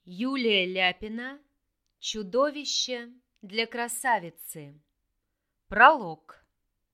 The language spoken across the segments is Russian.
Юлия Ляпина. Чудовище для красавицы. Пролог.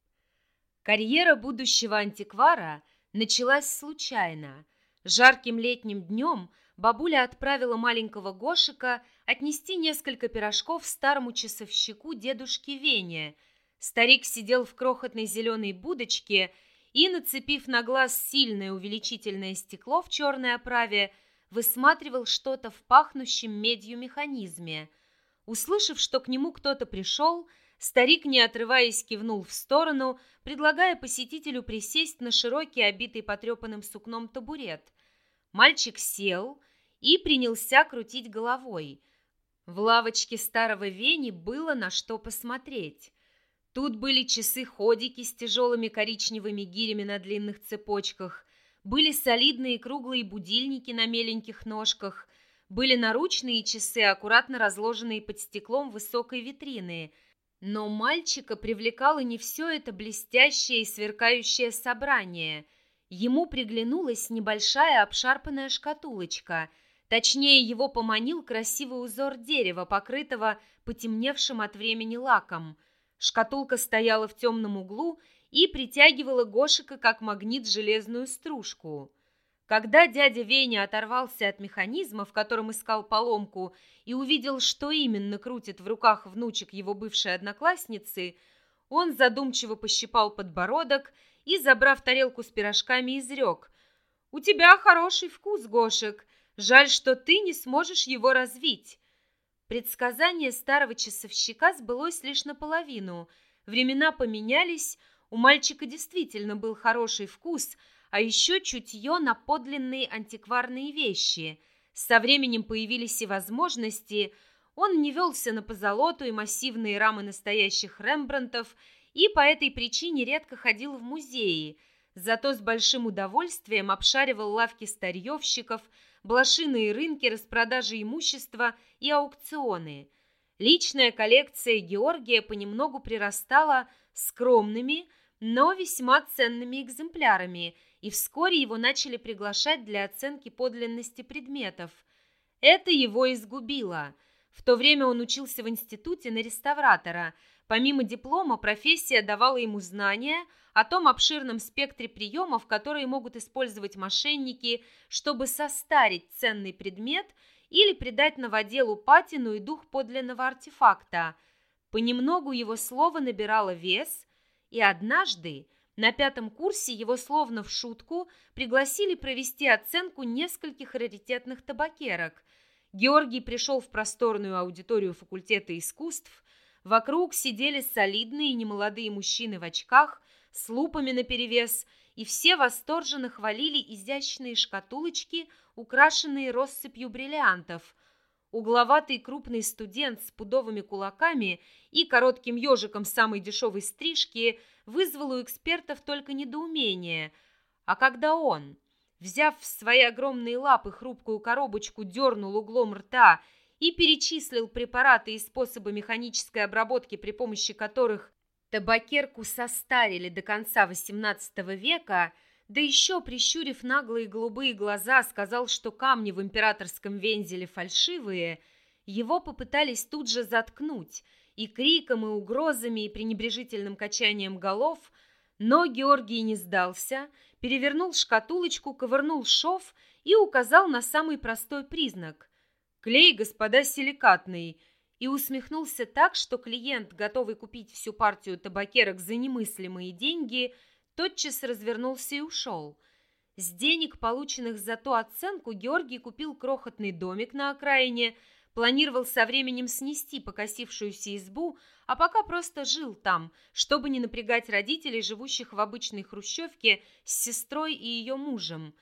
Карьера будущего антиквара началась случайно. Жарким летним днем бабуля отправила маленького Гошика отнести несколько пирожков старому часовщику дедушке Вене. Старик сидел в крохотной зеленой будочке и, нацепив на глаз сильное увеличительное стекло в черной оправе, высматривал что-то в пахнущем медью механизме. Услышав, что к нему кто-то пришел, старик, не отрываясь, кивнул в сторону, предлагая посетителю присесть на широкий, обитый потрепанным сукном табурет. Мальчик сел и принялся крутить головой. В лавочке старого Вени было на что посмотреть. Тут были часы-ходики с тяжелыми коричневыми гирями на длинных цепочках, были солидные круглые будильники на меленьких ножках, были наручные часы, аккуратно разложенные под стеклом высокой витрины. Но мальчика привлекало не все это блестящее и сверкающее собрание. Ему приглянулась небольшая обшарпанная шкатулочка. Точнее, его поманил красивый узор дерева, покрытого потемневшим от времени лаком. Шкатулка стояла в темном углу и притягивала Гошика как магнит железную стружку. Когда дядя Веня оторвался от механизма, в котором искал поломку, и увидел, что именно крутит в руках внучек его бывшей одноклассницы, он задумчиво пощипал подбородок и, забрав тарелку с пирожками, изрек: «У тебя хороший вкус, Гошек, жаль, что ты не сможешь его развить». Предсказание старого часовщика сбылось лишь наполовину. Времена поменялись, у мальчика действительно был хороший вкус, а еще чутье на подлинные антикварные вещи. Со временем появились и возможности. Он не велся на позолоту и массивные рамы настоящих Рембрандтов и по этой причине редко ходил в музеи. Зато с большим удовольствием обшаривал лавки старьевщиков, блошиные рынки распродажи имущества и аукционы. Личная коллекция Георгия понемногу прирастала скромными, но весьма ценными экземплярами, и вскоре его начали приглашать для оценки подлинности предметов. Это его изгубило. В то время он учился в институте на реставратора. Помимо диплома, профессия давала ему знания о том обширном спектре приемов, которые могут использовать мошенники, чтобы состарить ценный предмет или придать новоделу патину и дух подлинного артефакта. Понемногу его слово набирало вес, и однажды на 5-м курсе его словно в шутку пригласили провести оценку нескольких раритетных табакерок. Георгий пришел в просторную аудиторию факультета искусств. Вокруг сидели солидные немолодые мужчины в очках с лупами наперевес, и все восторженно хвалили изящные шкатулочки, украшенные россыпью бриллиантов. Угловатый крупный студент с пудовыми кулаками и коротким ежиком самой дешевой стрижки вызвал у экспертов только недоумение. А когда он, взяв в свои огромные лапы хрупкую коробочку, дернул углом рта и перечислил препараты и способы механической обработки, при помощи которых табакерку состарили до конца XVIII века, да еще, прищурив наглые голубые глаза, сказал, что камни в императорском вензеле фальшивые, его попытались тут же заткнуть и криком, и угрозами, и пренебрежительным качанием голов, но Георгий не сдался, перевернул шкатулочку, ковырнул шов и указал на самый простой признак – клей, господа, силикатный, и усмехнулся так, что клиент, готовый купить всю партию табакерок за немыслимые деньги, тотчас развернулся и ушел. С денег, полученных за ту оценку, Георгий купил крохотный домик на окраине, планировал со временем снести покосившуюся избу, а пока просто жил там, чтобы не напрягать родителей, живущих в обычной хрущевке с сестрой и ее мужем.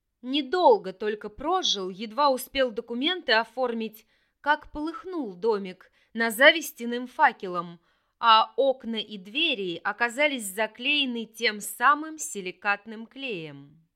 Недолго только прожил, едва успел документы оформить, как полыхнул домик на завистяным факелом, а окна и двери оказались заклеены тем самым силикатным клеем.